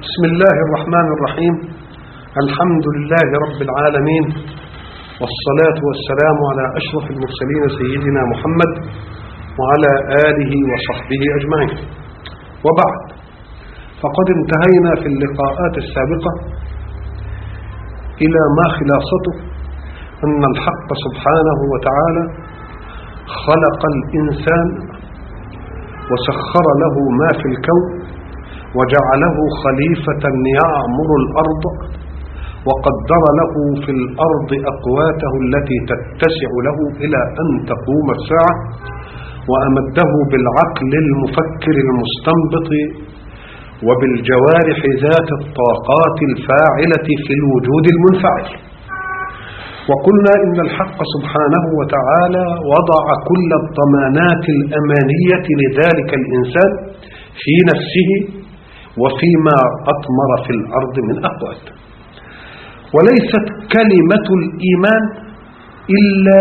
بسم الله الرحمن الرحيم. الحمد لله رب العالمين، والصلاة والسلام على أشرف المرسلين سيدنا محمد وعلى آله وصحبه أجمعين، وبعد، فقد انتهينا في اللقاءات السابقة إلى ما خلاصته أن الحق سبحانه وتعالى خلق الإنسان وسخر له ما في الكون وجعله خليفة يعمر الأرض، وقدر له في الأرض أقواته التي تتسع له إلى أن تقوم الساعة، وأمده بالعقل المفكر المستنبط وبالجوارح ذات الطاقات الفاعلة في الوجود المنفعل. وقلنا إن الحق سبحانه وتعالى وضع كل الضمانات الأمانية لذلك الإنسان في نفسه وفيما أطمر في الأرض من أقوات، وليست كلمة الإيمان إلا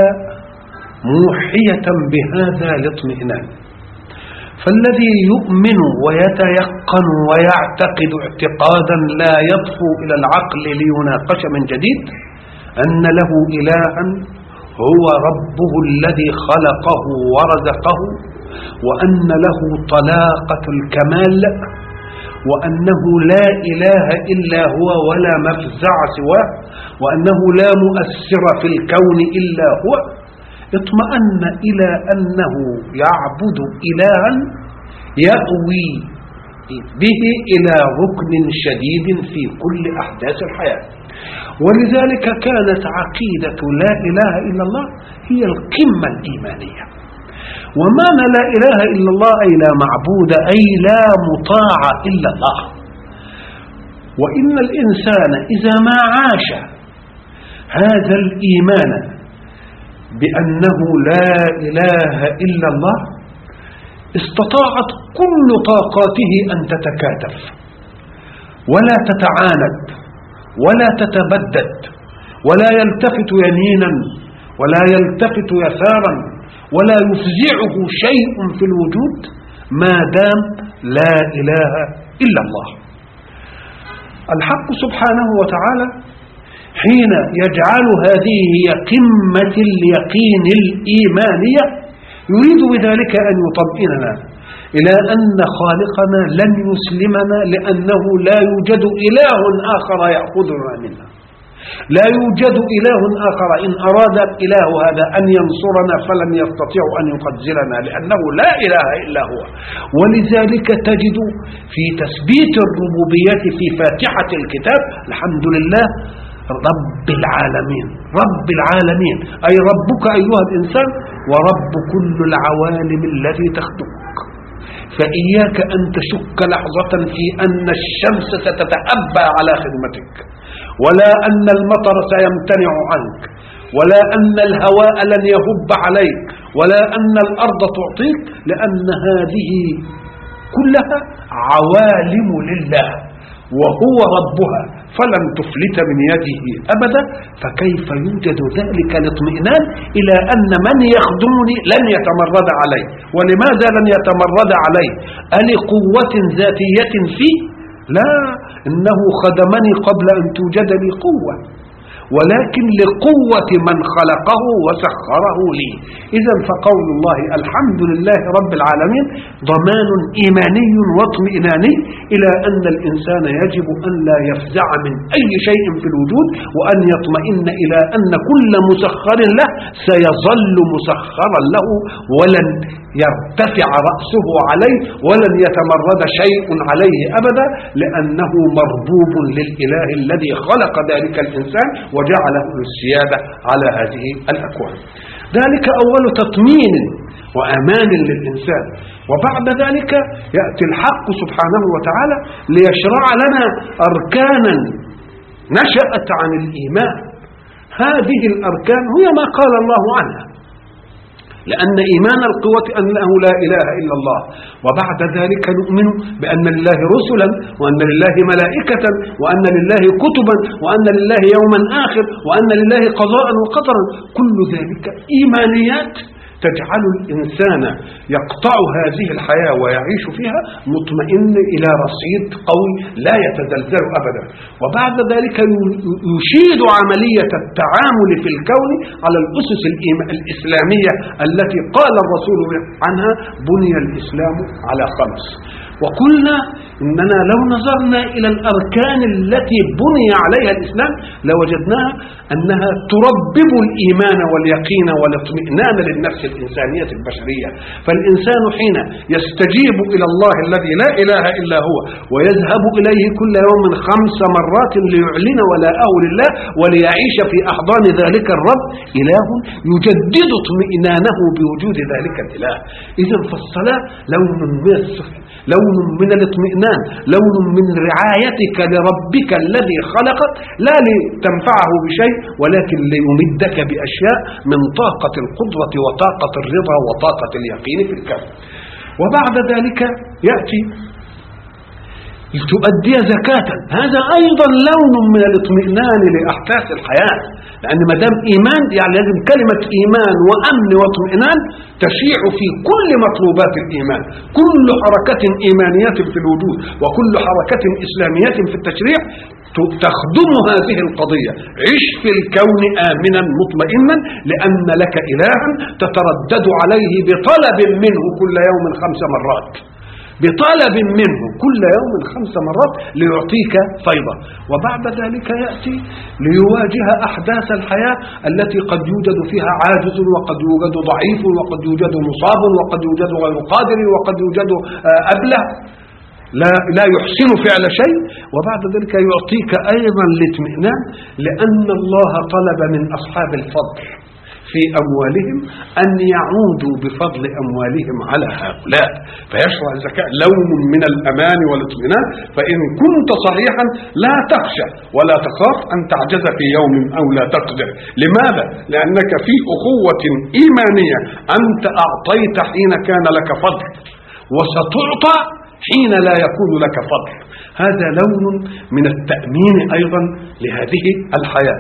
موحية بهذا الاطمئنان. فالذي يؤمن ويتيقن ويعتقد اعتقادا لا يطفو إلى العقل ليناقش من جديد أن له إلها هو ربه الذي خلقه ورزقه، وأن له طلاقة الكمال، وأنه لا إله إلا هو ولا مفزع سواه، وأنه لا مؤثر في الكون إلا هو، اطمأن إلى أنه يعبد إلها يأوي به إلى ركن شديد في كل أحداث الحياة. ولذلك كانت عقيدة لا إله إلا الله هي القمة الإيمانية. ومعنى لا إله إلا الله أي لا معبود، أي لا مطاع إلا الله. وإن الإنسان إذا ما عاش هذا الإيمان بأنه لا إله إلا الله استطاعت كل طاقاته أن تتكاتف ولا تتعاند ولا تتبدد ولا يلتفت يمينا ولا يلتفت يسارا ولا يفزعه شيء في الوجود ما دام لا إله إلا الله. الحق سبحانه وتعالى حين يجعل هذه هي قمة اليقين الإيمانية يريد بذلك أن يطمئننا إلى أن خالقنا لن يسلمنا، لأنه لا يوجد إله آخر يأخذنا منه، لا يوجد إله آخر إن أراد الإله هذا أن ينصرنا فلن يستطيع أن يخذلنا، لأنه لا إله إلا هو. ولذلك تجد في تثبيت الربوبية في فاتحة الكتاب الحمد لله رب العالمين، رب العالمين أي ربك أيها الإنسان ورب كل العوالم التي تخدمك. فإياك أن تشك لحظة في أن الشمس ستتأبى على خدمتك، ولا أن المطر سيمتنع عنك، ولا أن الهواء لن يهب عليك، ولا أن الأرض تعطيك، لأن هذه كلها عوالم لله وهو ربها فلن تفلت من يده أبدا. فكيف يوجد ذلك الاطمئنان إلى أن من يخدمني لن يتمرد عليه؟ ولماذا لن يتمرد عليه؟ ألقوة ذاتية فيه؟ لا، إنه خدمني قبل أن توجد لي قوة، ولكن لقوة من خلقه وسخره لي. إذا فقول الله الحمد لله رب العالمين ضمان إيماني واطمئناني إلى أن الإنسان يجب أن لا يفزع من أي شيء في الوجود، وأن يطمئن إلى أن كل مسخر له سيظل مسخرا له، ولن يرتفع رأسه عليه ولن يتمرد شيء عليه أبدا، لأنه مربوب للإله الذي خلق ذلك الإنسان وجعله السيادة على هذه الأكوان. ذلك أول تطمين وأمان للإنسان. وبعد ذلك يأتي الحق سبحانه وتعالى ليشرع لنا أركانا نشأت عن الإيمان. هذه الأركان هي ما قال الله عنها، لأن إيمان القوة أنه لا إله إلا الله. وبعد ذلك نؤمن بأن لله رسلا، وأن لله ملائكة، وأن لله كتبا، وأن لله يوما آخر، وأن لله قضاء وقدرا. كل ذلك إيمانيات تجعل الإنسان يقطع هذه الحياة ويعيش فيها مطمئن إلى رصيد قوي لا يتزلزل أبدا. وبعد ذلك يشيد عملية التعامل في الكون على الأسس الإسلامية التي قال الرسول عنها بني الإسلام على 5. وقلنا إننا لو نظرنا إلى الأركان التي بني عليها الإسلام لوجدناها أنها تربب الإيمان واليقين والاطمئنان للنفس الإنسانية البشرية. فالإنسان حين يستجيب إلى الله الذي لا إله إلا هو ويذهب إليه كل يوم 5 مرات ليعلن ولاءه لله وليعيش في أحضان ذلك الرب، إله يجدد اطمئنانه بوجود ذلك الإله. إذن فالصلاة لون من السفل، لون من الاطمئنان، لون من رعايتك لربك الذي خلقك، لا لتنفعه بشيء ولكن ليمدك بأشياء من طاقة القدرة وطاقة الرضا وطاقة اليقين في الكون. وبعد ذلك يأتي تؤدي زكاة، هذا أيضا لون من الاطمئنان لأحداث الحياة، لأن ما دام إيمان يعني لازم كلمة إيمان وأمن واطمئنان تشيع في كل مطلوبات الإيمان. كل حركة إيمانية في الوجود وكل حركة إسلامية في التشريع تخدم هذه القضية. عش في الكون آمنا مطمئنا لأن لك إلها تتردد عليه بطلب منه كل يوم 5 مرات، بطلب منه كل يوم 5 مرات ليعطيك فيضا. وبعد ذلك يأتي ليواجه أحداث الحياة التي قد يوجد فيها عاجز وقد يوجد ضعيف وقد يوجد مصاب وقد يوجد غير قادر وقد يوجد أبله لا يحسن فعل شيء. وبعد ذلك يعطيك أيضا الاطمئنان لأن الله طلب من أصحاب الفضل في أموالهم أن يعودوا بفضل أموالهم على هؤلاء، فيشرع الزكاة لون من الأمان والاطمئنان. فإن كنت صحيحا لا تخشى ولا تخاف أن تعجز في يوم أو لا تقدر. لماذا؟ لأنك في أخوة إيمانية، أنت أعطيت حين كان لك فضل وستعطى حين لا يكون لك فضل. هذا لون من التأمين أيضا لهذه الحياة.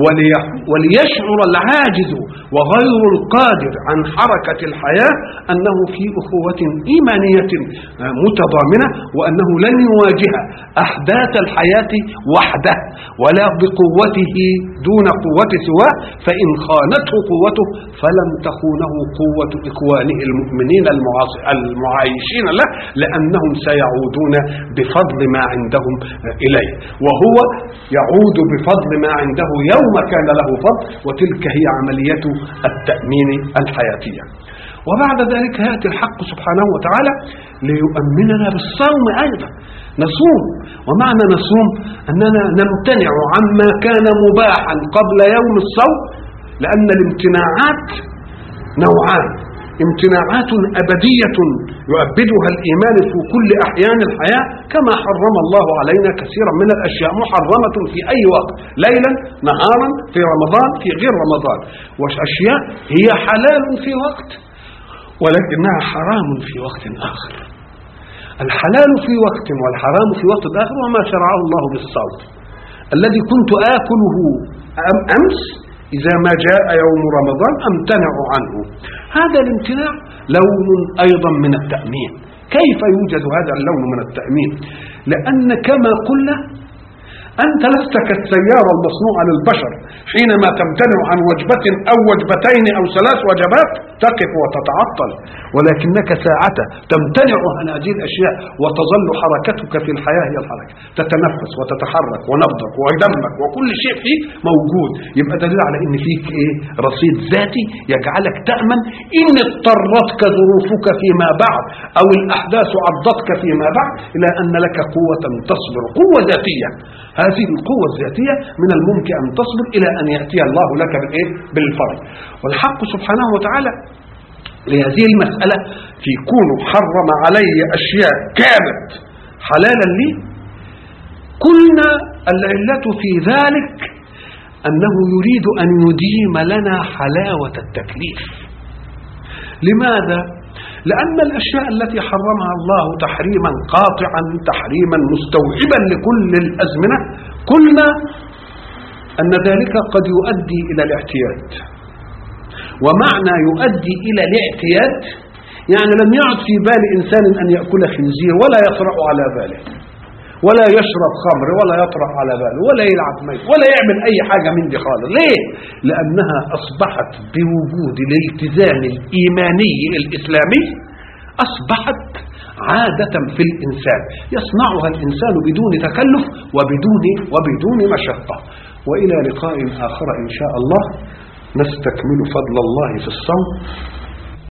وليشعر العاجز وغير القادر عن حركة الحياة أنه في أخوة إيمانية متضامنة، وأنه لن يواجه أحداث الحياة وحده ولا بقوته دون قوة سواه، فإن خانته قوته فلم تخونه قوة إخوانه المؤمنين المعايشين له، لأنهم سيعودون بفضل ما عندهم إليه، وهو يعود بفضل ما عنده يوم كان له فضل. وتلك هي عملية التأمين الحياتية. وبعد ذلك يأتي الحق سبحانه وتعالى ليؤمننا بالصوم أيضا. نصوم، ومعنى نصوم أننا نمتنع عما كان مباحا قبل يوم الصوم، لأن الامتناعات نوعان: امتناعات أبدية يؤبدها الإيمان في كل أحيان الحياة، كما حرم الله علينا كثيرا من الأشياء محرمة في أي وقت، ليلا نهارا، في رمضان في غير رمضان، وأشياء هي حلال في وقت ولكنها حرام في وقت آخر. الحلال في وقت والحرام في وقت آخر، وما شرعه الله بالصوم الذي كنت آكله أمس إذا ما جاء يوم رمضان أمتنع عنه. هذا الامتناع لون أيضا من التأمين. كيف يوجد هذا اللون من التأمين؟ لأن كما قلنا أنت لست كالسيارة المصنوعة للبشر، حينما تمتنع عن وجبة أو وجبتين أو 3 وجبات تقف وتتعطل، ولكنك ساعة تمتنع عن هذه الأشياء وتظل حركتك في الحياة هي الحركة، تتنفس وتتحرك ونبضك ودمك وكل شيء فيك موجود. يبقى دليل على إن فيك رصيد ذاتي يجعلك تأمن إن اضطرتك ظروفك فيما بعد أو الأحداث عضتك فيما بعد إلى أن لك قوة تصبر، قوة ذاتية. هذه القوة الذاتية من الممكن أن تصبر إلى أن يأتي الله لك بالفرج. والحق سبحانه وتعالى لهذه المسألة في كونه حرم علي أشياء كانت حلالا لي، قلنا العلة في ذلك أنه يريد أن يديم لنا حلاوة التكليف. لماذا؟ لأن الأشياء التي حرمها الله تحريما قاطعا تحريما مستوعبا لكل الأزمنة، قلنا أن ذلك قد يؤدي إلى الاعتياد، ومعنى يؤدي إلى الاعتياد يعني لم يعد في بال إنسان أن يأكل خنزير ولا يطرأ على باله ولا يشرب خمر ولا يطرأ على باله ولا يلعب ميت ولا يعمل أي حاجة من دي خالص. ليه؟ لأنها أصبحت بوجود الالتزام الإيماني الإسلامي أصبحت عادة في الإنسان يصنعها الإنسان بدون تكلف وبدون مشقة. وإلى لقاء آخر إن شاء الله نستكمل فضل الله في الصوم